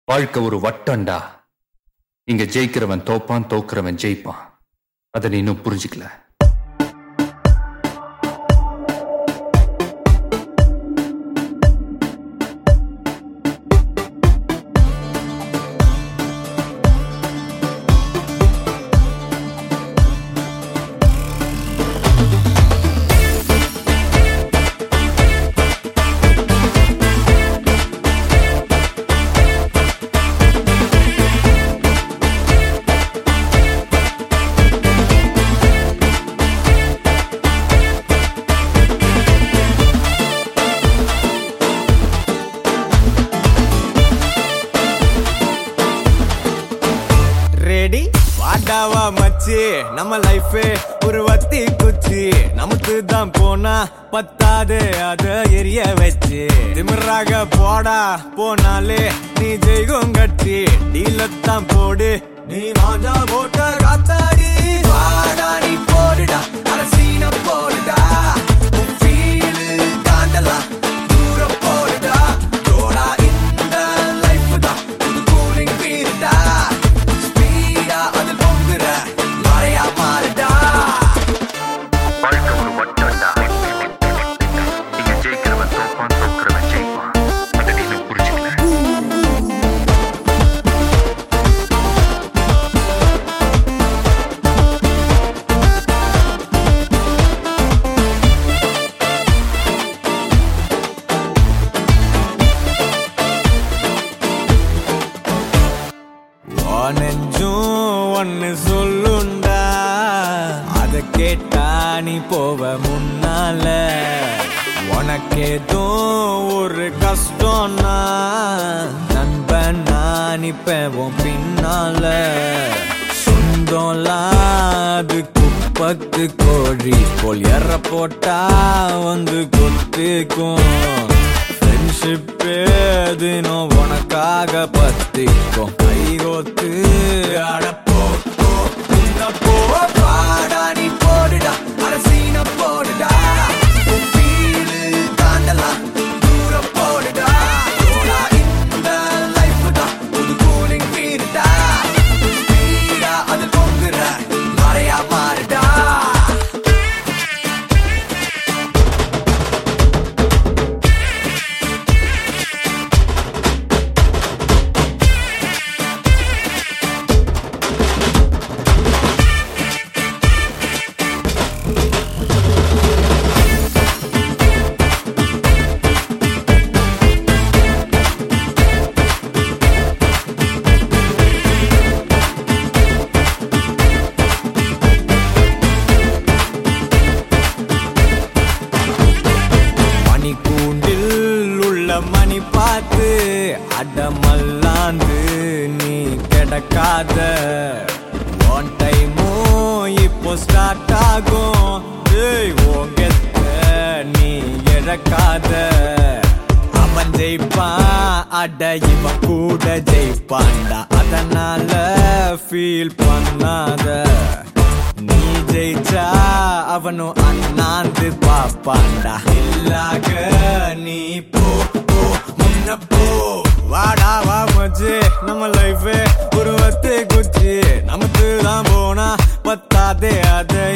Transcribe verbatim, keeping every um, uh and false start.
வாழ்க்கை ஒரு வட்டம்டா. இங்க ஜெயிக்கிறவன் தோப்பான், தோக்குறவன் ஜெயிப்பான். அதை நீ இன்னும் புரிஞ்சுக்கல. வாடாவா மச்சி, நம்ம லைஃப் ஒரு வத்தி குச்சி. நமக்கு தான் போனா பத்தாது அத எரிய வச்சு. திமிராக போடா போனாலே நீ ஜெயிக்கும் கட்சி. டீலத்தான் போடு நீ மாஞ்சா போட்ட காத்தாடி. வாடா நீ போடுடா அரசீன போடுடா. ஃபீல் தாண்டலா தூரம் போடுடா. தோடா இந்த லைஃப் தான் ஒரு கூலிங் பீர்டா. நெஞ்சும் ஒன்னு சொல்லுண்டா, அத கேட்டா நீ போவ முன்னால. உனக்கேதும் ஒரு கஷ்டம்னா நண்பன் நான் நிப்பேன் பின்னால. சொந்தம்லாம் அது குப்பத்து கோழி போல் எற போட்டா வந்து கொத்துக்கும். தினம் உனக்காக பத்திக்கும் கை கோத்து அடப்போ போ. பாடா நீ போடுடா அரசீன போடுடா. ஃபீல் தாண்டலா தூரம் போடுடா. தோடா இந்த லைஃப் தான் ஒரு கூலிங் பீர்டா. ஸ்பீடா அது பொங்குற மழையா மாறுடா. மணி பார்த்து அடமல்லாந்து நீ கிடக்காத. ஒன் டைமும் இப்போ ஸ்டார்ட் ஆகும். ஓங்கெத்த நீ இழக்காத. அவன் ஜெயிப்பான் அட இவன் கூட ஜெயிப்பான்டா. அதனால ஃபீல் பண்ணாத. நீ ஜெயிச்சா அவனும் அண்ணாந்து பாப்பாண்டா. இல்லாக நீ போ முன்ன போ. வாடாவா மச்சி, நம்ம லைஃப் ஒரு வத்து குச்சி. நமக்கு தான் போனா பத்தாதே அத